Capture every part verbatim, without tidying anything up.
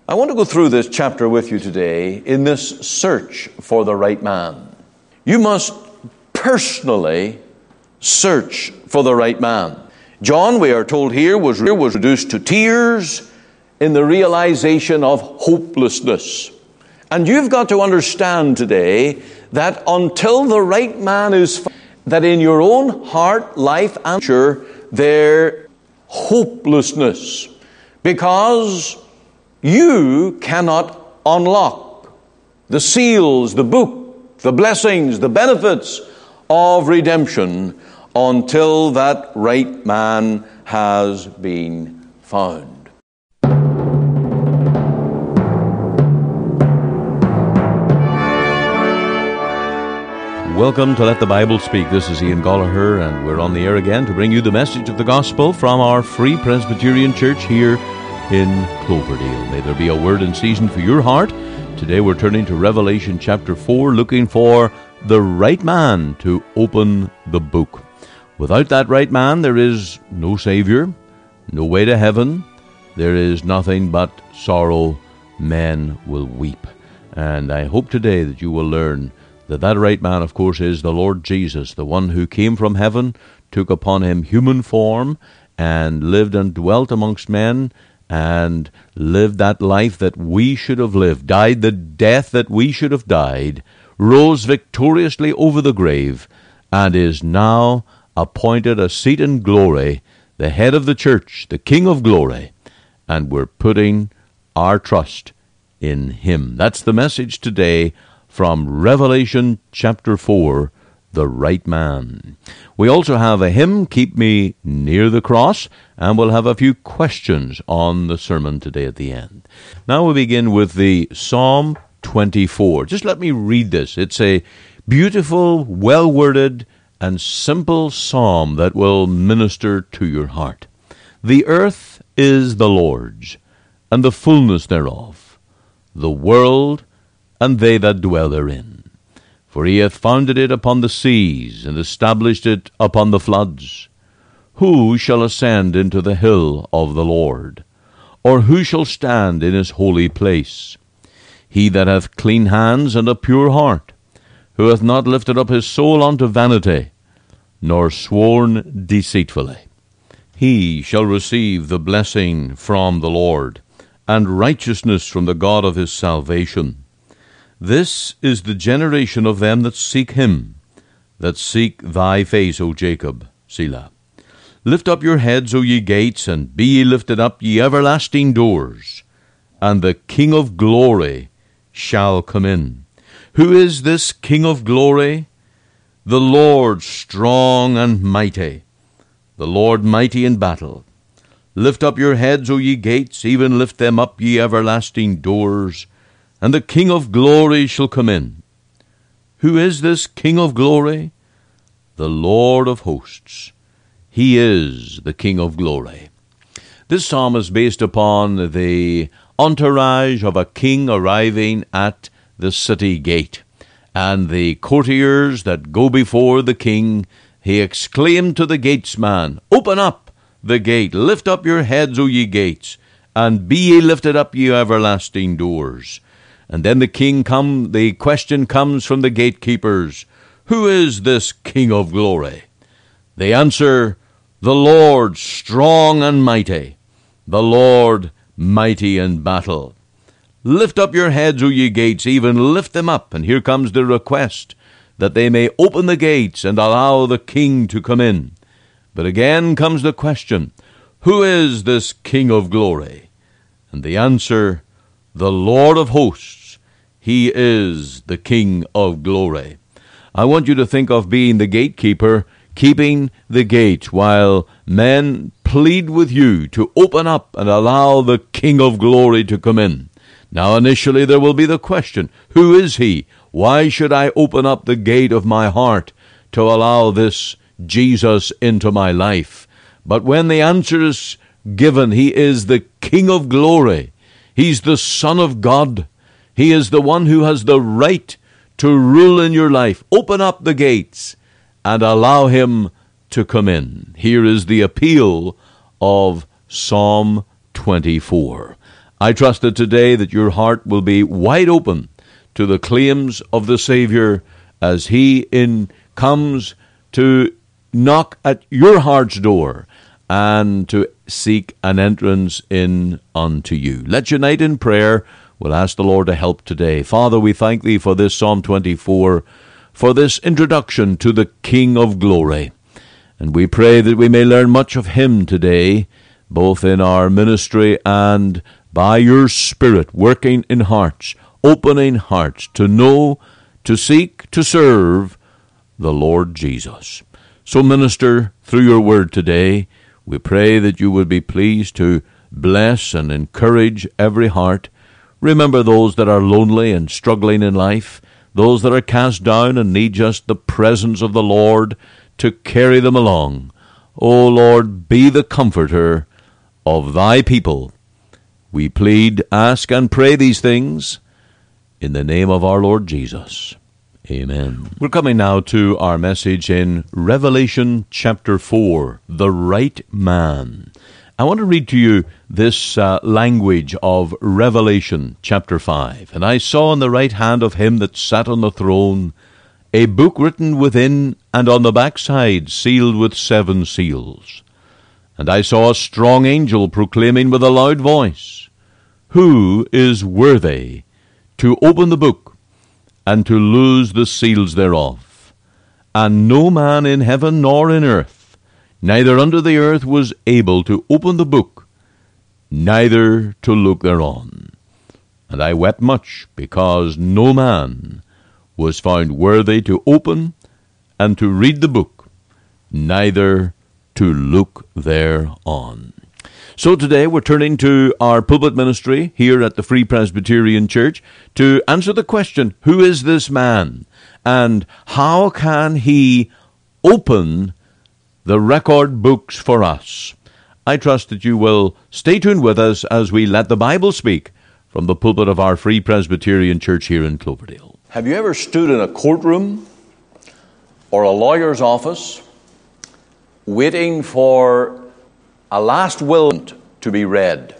I want to go through this chapter with you today in this search for the right man. You must personally search for the right man. John, we are told here, was, was reduced to tears in the realization of hopelessness. And you've got to understand today that until the right man is found, that in your own heart, life, and nature, there hopelessness. Because you cannot unlock the seals, the book, the blessings, the benefits of redemption until that right man has been found. Welcome to Let the Bible Speak. This is Ian Gallagher, and we're on the air again to bring you the message of the gospel from our Free Presbyterian Church here in Cloverdale. May there be a word in season for your heart. Today we're turning to Revelation chapter four, looking for the right man to open the book. Without that right man, there is no Savior, no way to heaven. There is nothing but sorrow. Men will weep. And I hope today that you will learn that that right man, of course, is the Lord Jesus, the one who came from heaven, took upon him human form, and lived and dwelt amongst men, and lived that life that we should have lived, died the death that we should have died, rose victoriously over the grave, and is now appointed a seat in glory, the head of the church, the King of glory, and we're putting our trust in him. That's the message today from Revelation chapter four, the right man. We also have a hymn, Keep Me Near the Cross, and we'll have a few questions on the sermon today at the end. Now we begin with the Psalm twenty-four. Just let me read this. It's a beautiful, well-worded, and simple psalm that will minister to your heart. The earth is the Lord's, and the fullness thereof, the world and they that dwell therein. For he hath founded it upon the seas, and established it upon the floods. Who shall ascend into the hill of the Lord? Or who shall stand in his holy place? He that hath clean hands and a pure heart, who hath not lifted up his soul unto vanity, nor sworn deceitfully. He shall receive the blessing from the Lord, and righteousness from the God of his salvation. This is the generation of them that seek him, that seek thy face, O Jacob. Selah. Lift up your heads, O ye gates, and be ye lifted up, ye everlasting doors, and the King of glory shall come in. Who is this King of glory? The Lord strong and mighty, the Lord mighty in battle. Lift up your heads, O ye gates, even lift them up, ye everlasting doors, and the King of glory shall come in. Who is this King of glory? The Lord of hosts. He is the King of glory. This psalm is based upon the entourage of a king arriving at the city gate. And the courtiers that go before the king, he exclaimed to the gatesman, Open up the gate, lift up your heads, O ye gates, and be ye lifted up, ye everlasting doors. And then the king come, the question comes from the gatekeepers, Who is this King of glory? They answer, The Lord strong and mighty, the Lord mighty in battle. Lift up your heads, O ye gates, even lift them up. And here comes the request, that they may open the gates and allow the king to come in. But again comes the question, Who is this King of glory? And the answer, The Lord of hosts. He is the King of glory. I want you to think of being the gatekeeper, keeping the gate, while men plead with you to open up and allow the King of glory to come in. Now initially there will be the question, Who is he? Why should I open up the gate of my heart to allow this Jesus into my life? But when the answer is given, he is the King of glory. He's the Son of God. He is the one who has the right to rule in your life. Open up the gates and allow him to come in. Here is the appeal of Psalm twenty-four. I trust that today that your heart will be wide open to the claims of the Savior as he in comes to knock at your heart's door and to seek an entrance in unto you. Let's unite in prayer. We'll ask the Lord to help today. Father, we thank thee for this Psalm twenty-four, for this introduction to the King of Glory. And we pray that we may learn much of him today, both in our ministry and by your Spirit working in hearts, opening hearts to know, to seek, to serve the Lord Jesus. So minister through your word today. We pray that you would be pleased to bless and encourage every heart. Remember those that are lonely and struggling in life, those that are cast down and need just the presence of the Lord to carry them along. O Lord, be the comforter of thy people. We plead, ask, and pray these things in the name of our Lord Jesus. Amen. We're coming now to our message in Revelation chapter four, the right man. I want to read to you this uh, language of Revelation chapter five. And I saw on the right hand of him that sat on the throne a book written within and on the backside, sealed with seven seals. And I saw a strong angel proclaiming with a loud voice, Who is worthy to open the book and to loose the seals thereof? And no man in heaven nor in earth, neither under the earth, was able to open the book, neither to look thereon. And I wept much, because no man was found worthy to open and to read the book, neither to look thereon. So today we're turning to our pulpit ministry here at the Free Presbyterian Church to answer the question, who is this man? And how can he open the record books for us? I trust that you will stay tuned with us as we let the Bible speak from the pulpit of our Free Presbyterian Church here in Cloverdale. Have you ever stood in a courtroom or a lawyer's office waiting for a last will to be read?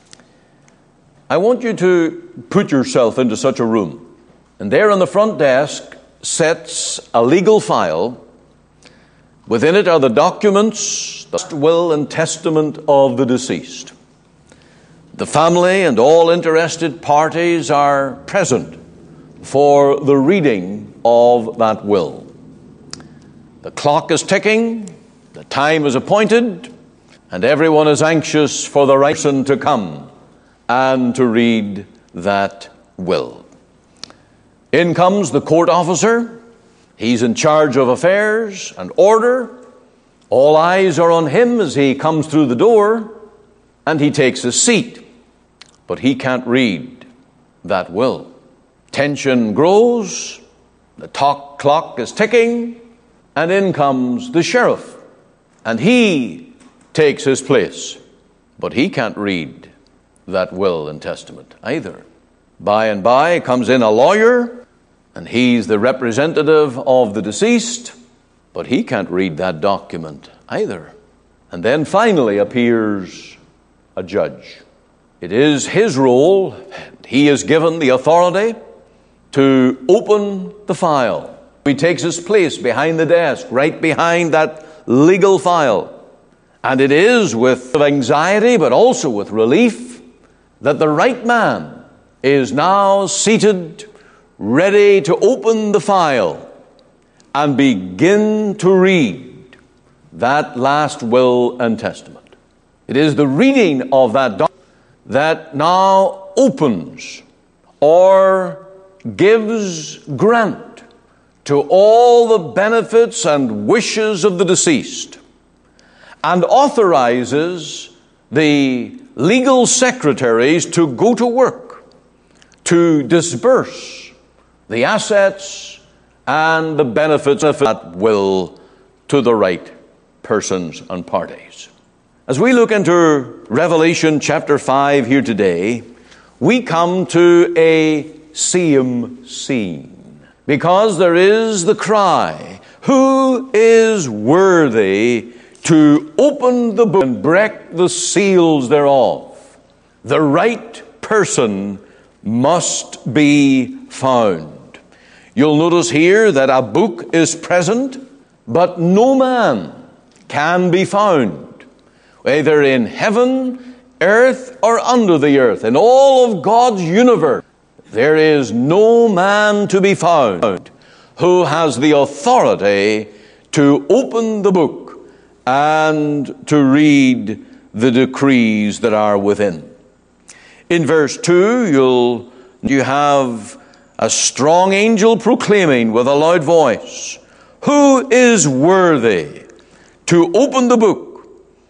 I want you to put yourself into such a room. And there on the front desk sits a legal file. Within it are the documents, the will and testament of the deceased. The family and all interested parties are present for the reading of that will. The clock is ticking, the time is appointed, and everyone is anxious for the right person to come and to read that will. In comes the court officer. He's in charge of affairs and order. All eyes are on him as he comes through the door, and he takes his seat. But he can't read that will. Tension grows, the talk clock is ticking, and in comes the sheriff. And he takes his place, but he can't read that will and testament either. By and by comes in a lawyer, and he's the representative of the deceased, but he can't read that document either. And then finally appears a judge. It is his role, he is given the authority to open the file. He takes his place behind the desk, right behind that legal file. And it is with anxiety, but also with relief, that the right man is now seated, ready to open the file and begin to read that last will and testament. It is the reading of that document that now opens or gives grant to all the benefits and wishes of the deceased, and authorizes the legal secretaries to go to work to disburse the assets and the benefits of that will to the right persons and parties. As we look into Revelation chapter five here today, we come to a same scene, because there is the cry, who is worthy to open the book and break the seals thereof? The right person must be found. You'll notice here that a book is present, but no man can be found, either in heaven, earth, or under the earth. In all of God's universe, there is no man to be found who has the authority to open the book and to read the decrees that are within. In verse two, you'll you have a strong angel proclaiming with a loud voice, "Who is worthy to open the book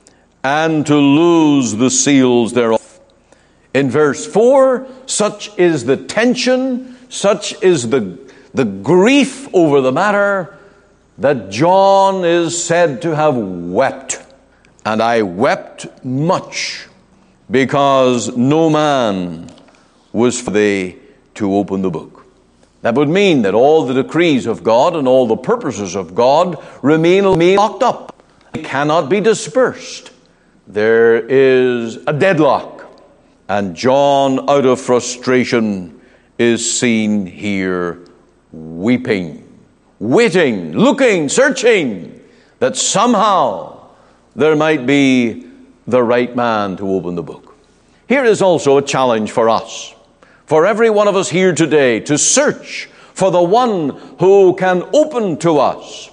and to loose the seals thereof?" In verse four, such is the tension, such is the, the grief over the matter, that John is said to have wept. "And I wept much, because no man was worthy to open the book." That would mean that all the decrees of God and all the purposes of God remain locked up. They cannot be dispersed. There is a deadlock. And John, out of frustration, is seen here weeping, waiting, looking, searching, that somehow there might be the right man to open the book. Here is also a challenge for us, for every one of us here today, to search for the one who can open to us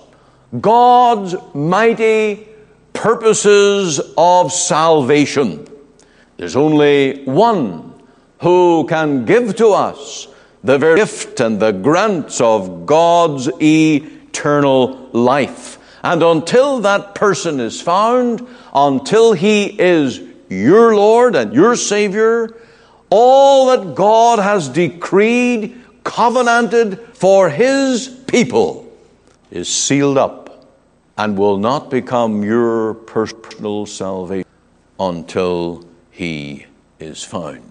God's mighty purposes of salvation. There's only one who can give to us the very gift and the grants of God's eternal life. And until that person is found, until he is your Lord and your Savior, all that God has decreed, covenanted for His people is sealed up and will not become your personal salvation until He is found.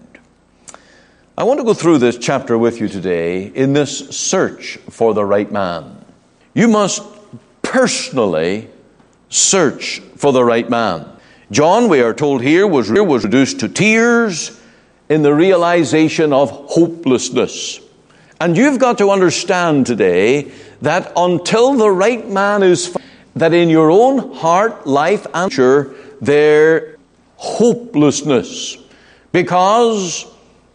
I want to go through this chapter with you today in this search for the right man. You must personally search for the right man. John, we are told here, was, was reduced to tears in the realization of hopelessness. And you've got to understand today that until the right man is found, that in your own heart, life, and nature, there hopelessness, because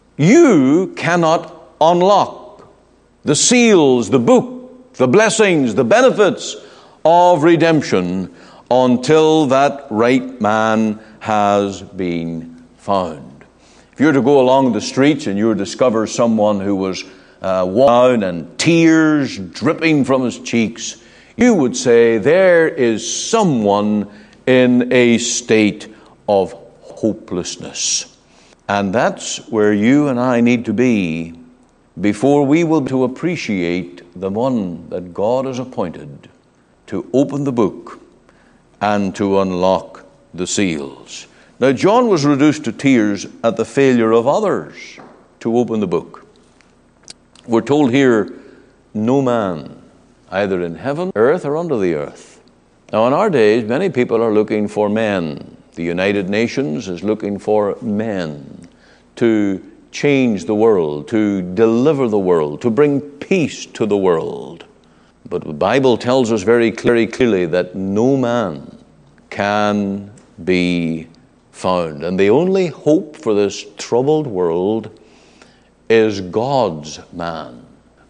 you cannot unlock the seals, the book, the blessings, the benefits of redemption until that right man has been found. If you were to go along the streets and you were to discover someone who was uh, walking down and tears dripping from his cheeks, you would say there is someone in a state of hopelessness. And that's where you and I need to be before we will be to appreciate the one that God has appointed to open the book and to unlock the seals. Now, John was reduced to tears at the failure of others to open the book. We're told here, no man, either in heaven, earth, or under the earth. Now, in our days, many people are looking for men. The United Nations is looking for men to change the world, to deliver the world, to bring peace to the world. But the Bible tells us very clearly, clearly that no man can be found. And the only hope for this troubled world is God's man,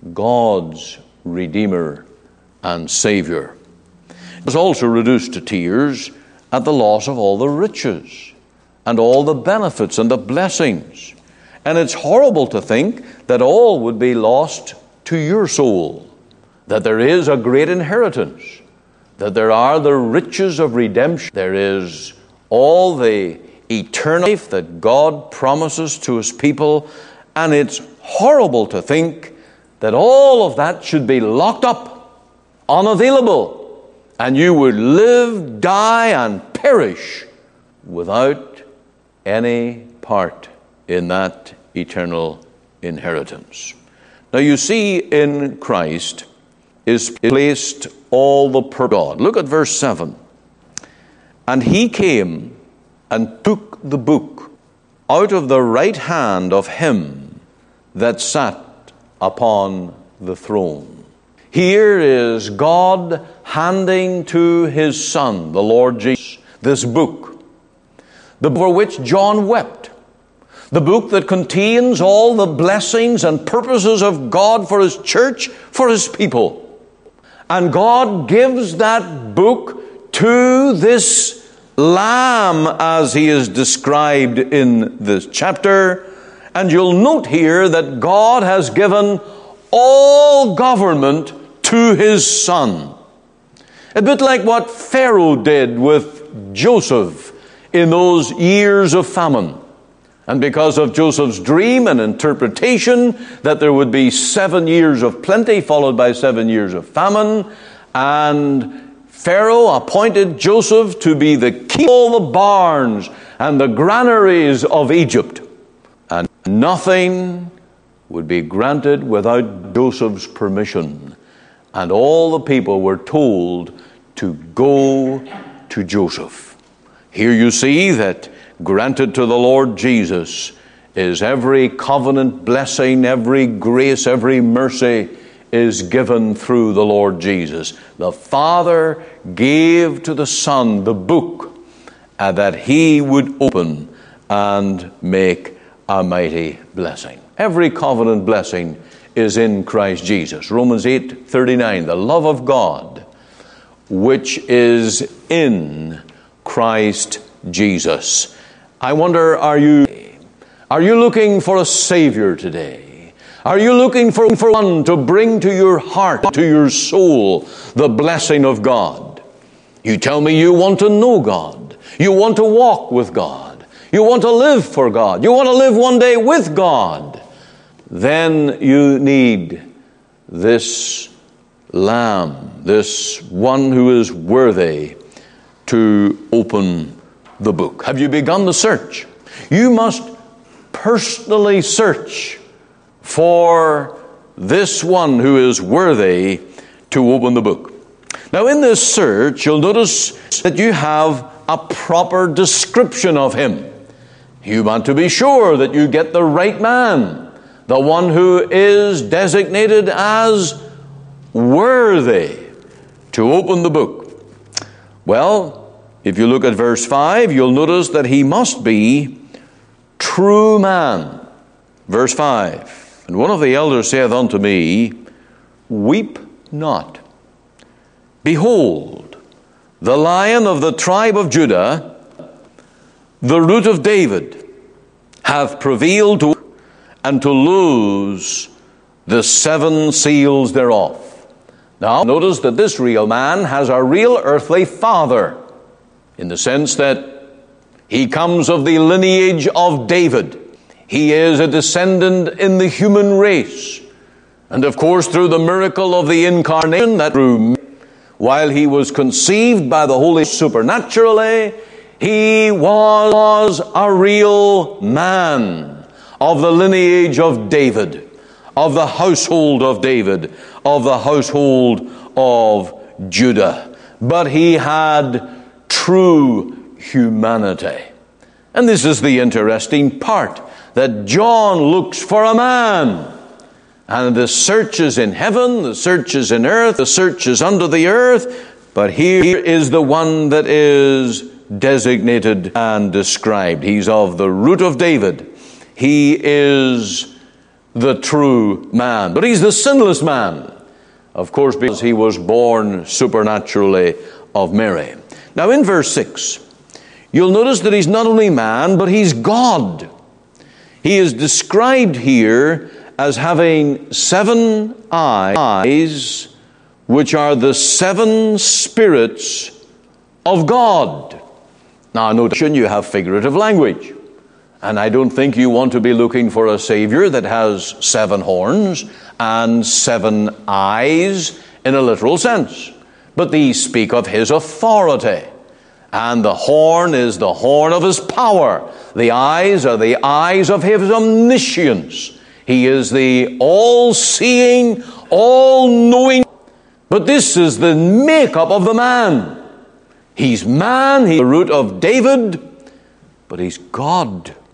God's Redeemer and Savior. He was also reduced to tears at the loss of all the riches and all the benefits and the blessings. And it's horrible to think that all would be lost to your soul, that there is a great inheritance, that there are the riches of redemption, there is all the eternal life that God promises to His people, and it's horrible to think that all of that should be locked up, unavailable, and you would live, die, and perish without any part in that eternal inheritance. Now you see, in Christ is placed all the purpose of God. Look at verse seven. And He came and took the book out of the right hand of him that sat upon the throne. Here is God handing to his Son, the Lord Jesus, this book, the book for which John wept, the book that contains all the blessings and purposes of God for his church, for his people. And God gives that book to this Lamb as he is described in this chapter. And you'll note here that God has given all government to his Son. A bit like what Pharaoh did with Joseph in those years of famine. And because of Joseph's dream and interpretation that there would be seven years of plenty followed by seven years of famine, and Pharaoh appointed Joseph to be the keeper of all the barns and the granaries of Egypt. And nothing would be granted without Joseph's permission. And all the people were told to go to Joseph. Here you see that granted to the Lord Jesus is every covenant blessing, every grace, every mercy is given through the Lord Jesus. The Father gave to the Son the book uh, that he would open and make a mighty blessing. Every covenant blessing is in Christ Jesus. Romans eight thirty-nine, the love of God which is in Christ Jesus. I wonder, are you are you looking for a Savior today? Are you looking for, for one to bring to your heart, to your soul, the blessing of God? You tell me you want to know God. You want to walk with God. You want to live for God. You want to live one day with God. Then you need this Lamb, this one who is worthy to open the book. Have you begun the search? You must personally search for this one who is worthy to open the book. Now in this search, you'll notice that you have a proper description of him. You want to be sure that you get the right man, the one who is designated as worthy to open the book. Well, if you look at verse five, you'll notice that he must be true man. Verse five. And one of the elders saith unto me, weep not. Behold, the Lion of the tribe of Judah, the Root of David, hath prevailed to and to loose the seven seals thereof. Now, notice that this real man has a real earthly father, in the sense that he comes of the lineage of David. He is a descendant in the human race. And of course, through the miracle of the incarnation, that through while he was conceived by the Holy Spirit supernaturally, he was a real man of the lineage of David, of the household of David, of the household of Judah. But he had true humanity. And this is the interesting part, that John looks for a man. And the search is in heaven, the search is in earth, the search is under the earth. But here is the one that is designated and described. He's of the root of David. He is the true man. But he's the sinless man, of course, because he was born supernaturally of Mary. Now in verse six, you'll notice that he's not only man, but he's God. He is described here as having seven eyes, which are the seven spirits of God. Now, notice you have figurative language. And I don't think you want to be looking for a Savior that has seven horns and seven eyes in a literal sense. But these speak of his authority. And the horn is the horn of his power. The eyes are the eyes of his omniscience. He is the all-seeing, all-knowing. But this is the makeup of the man. He's man, he's the root of David, but he's God,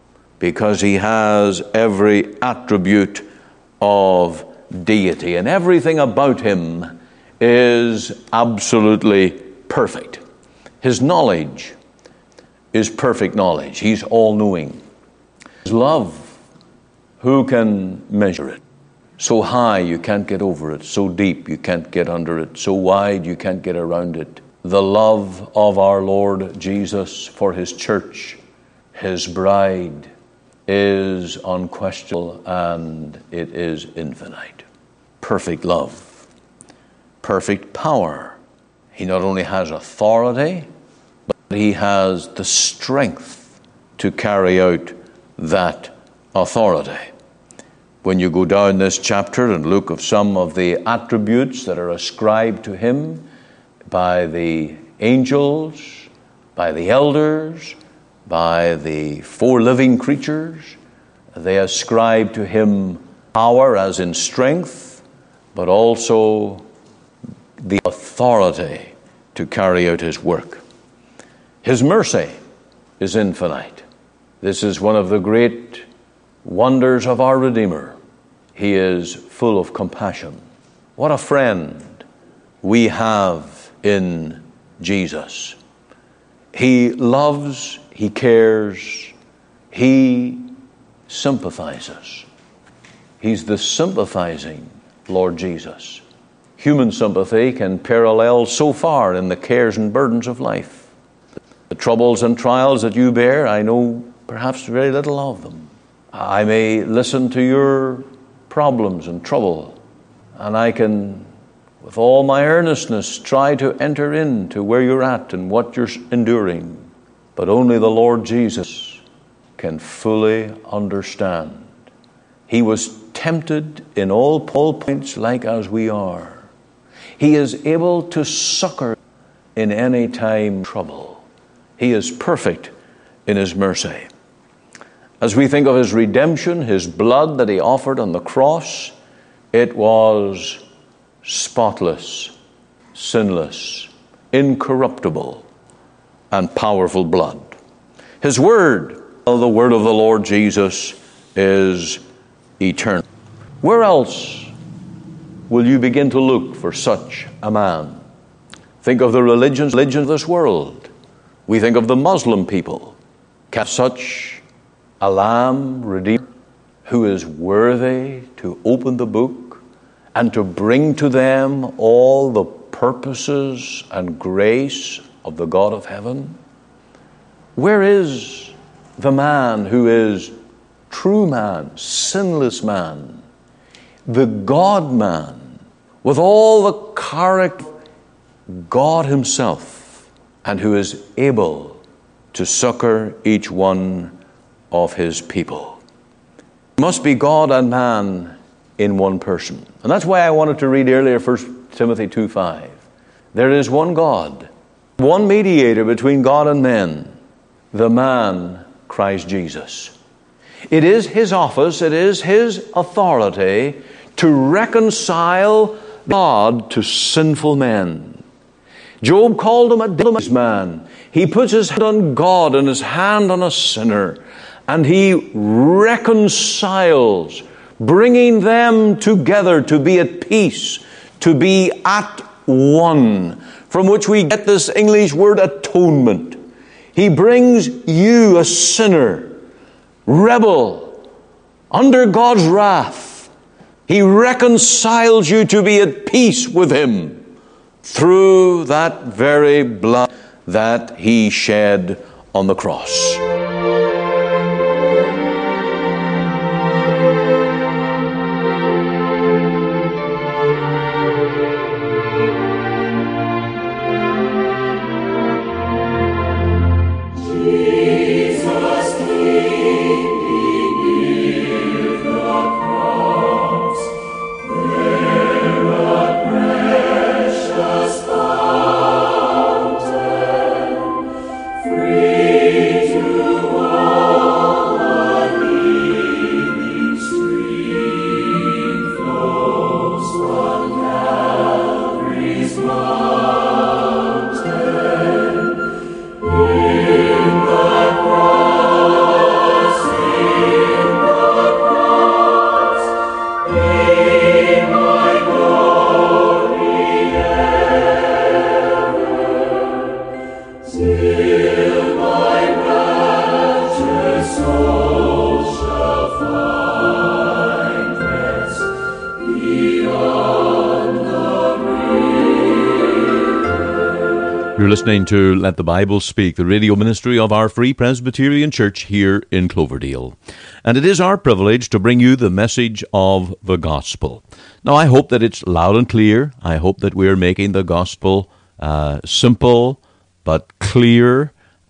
because he has every attribute of deity, and everything about him is absolutely perfect. His knowledge is perfect knowledge. He's all-knowing. His love, who can measure it? So high you can't get over it, so deep you can't get under it, so wide you can't get around it. The love of our Lord Jesus for his church, his bride, is unquestionable, and it is infinite. Perfect love, perfect power. He not only has authority, but he has the strength to carry out that authority. When you go down this chapter and look at some of the attributes that are ascribed to him by the angels, by the elders, by the four living creatures, they ascribe to him power as in strength, but also the authority to carry out his work. His mercy is infinite. This is one of the great wonders of our Redeemer. He is full of compassion. What a friend we have in Jesus. He loves, he cares, he sympathizes. He's the sympathizing Lord Jesus. Human sympathy can parallel so far in the cares and burdens of life. The troubles and trials that you bear, I know perhaps very little of them. I may listen to your problems and trouble, and I can, with all my earnestness, try to enter into where you're at and what you're enduring. But only the Lord Jesus can fully understand. He was tempted in all, all points like as we are. He is able to succor in any time of trouble. He is perfect in his mercy. As we think of his redemption, his blood that he offered on the cross, it was spotless, sinless, incorruptible, and powerful blood. His word, the word of the Lord Jesus, is eternal. Where else will you begin to look for such a man? Think of the religions, religion of this world. We think of the Muslim people. Can such a Lamb Redeemer who is worthy to open the book and to bring to them all the purposes and grace of the God of heaven? Where is the man who is true man, sinless man, the God-man, with all the character of God himself, and who is able to succor each one of his people? It must be God and man in one person. And that's why I wanted to read earlier First Timothy two five. There is one God, one mediator between God and men, the man Christ Jesus. It is his office, it is his authority to reconcile God to sinful men. Job called him a dilemma man. He puts his hand on God and his hand on a sinner, and he reconciles, bringing them together to be at peace, to be at one, from which we get this English word atonement. He brings you, a sinner, rebel, under God's wrath. He reconciles you to be at peace with him through that very blood that he shed on the cross. Free to You're listening to Let the Bible Speak, the radio ministry of our Free Presbyterian Church here in Cloverdale. And it is our privilege to bring you the message of the gospel. Now, I hope that it's loud and clear. I hope that we're making the gospel uh, simple but clear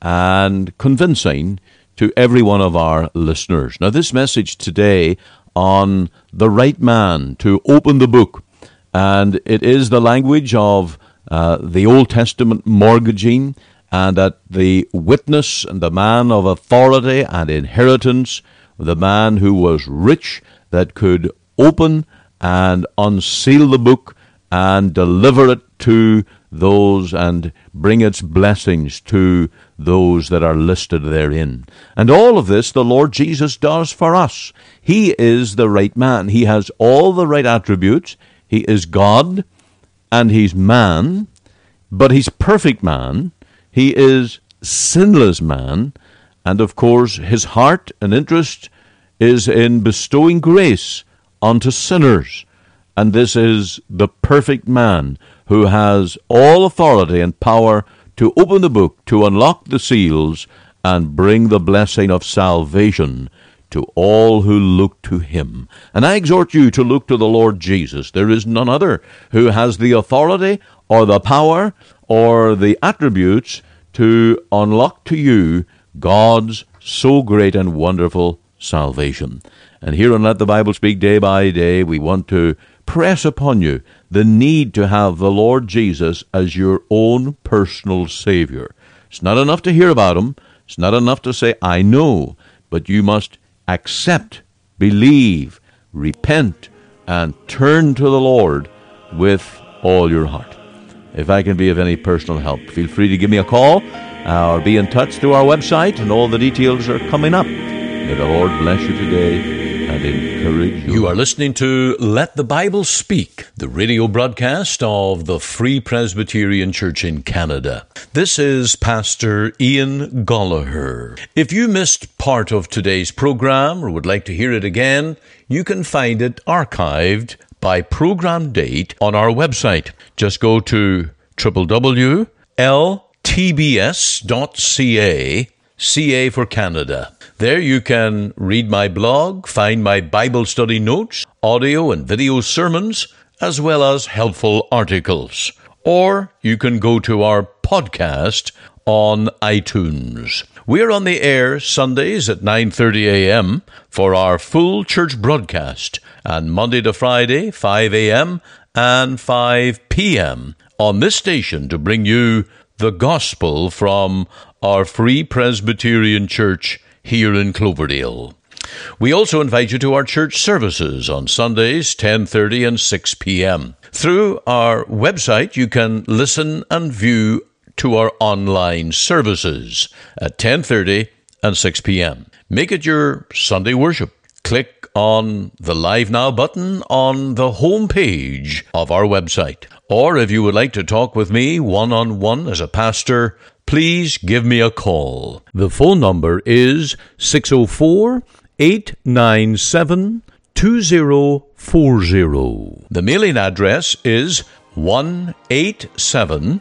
and convincing to every one of our listeners. Now, this message today on the right man to open the book, and it is the language of Uh, the Old Testament mortgaging, and that the witness and the man of authority and inheritance, the man who was rich, that could open and unseal the book and deliver it to those and bring its blessings to those that are listed therein. And all of this the Lord Jesus does for us. He is the right man. He has all the right attributes. He is God, and he's man, but he's perfect man. He is sinless man, and of course his heart and interest is in bestowing grace unto sinners. And this is the perfect man who has all authority and power to open the book, to unlock the seals, and bring the blessing of salvation to all who look to him. And I exhort you to look to the Lord Jesus. There is none other who has the authority or the power or the attributes to unlock to you God's so great and wonderful salvation. And here on Let the Bible Speak day by day, we want to press upon you the need to have the Lord Jesus as your own personal Savior. It's not enough to hear about him. It's not enough to say, I know, but you must accept, believe, repent, and turn to the Lord with all your heart. If I can be of any personal help, feel free to give me a call or be in touch through our website, and all the details are coming up. May the Lord bless you today and encourage you. You are listening to Let the Bible Speak, the radio broadcast of the Free Presbyterian Church in Canada. This is Pastor Ian Gollaher. If you missed part of today's program or would like to hear it again, you can find it archived by program date on our website. Just go to w w w dot l t b s dot c a, C A for Canada. There you can read my blog, find my Bible study notes, audio and video sermons, as well as helpful articles. Or you can go to our podcast on iTunes. We're on the air Sundays at nine thirty a.m. for our full church broadcast, and Monday to Friday, five a.m. and five p.m. on this station to bring you the gospel from our Free Presbyterian Church here in Cloverdale. We also invite you to our church services on Sundays, ten thirty and six p.m. Through our website, you can listen and view to our online services at ten thirty and six p.m. Make it your Sunday worship. Click on the Live Now button on the home page of our website. Or if you would like to talk with me one-on-one as a pastor, please give me a call. The phone number is six oh four, eight nine seven, two oh four oh. The mailing address is one eighty-seven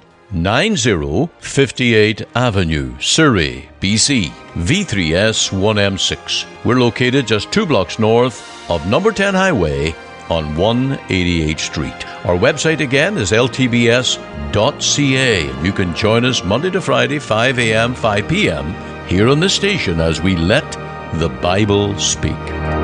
ninety fifty-eight Avenue, Surrey, B C, V three S one M six. We're located just two blocks north of number ten Highway on one eighty-eighth Street. Our website again is l t b s dot c a. You can join us Monday to Friday, five a.m., five p.m. here on the station as we let the Bible speak.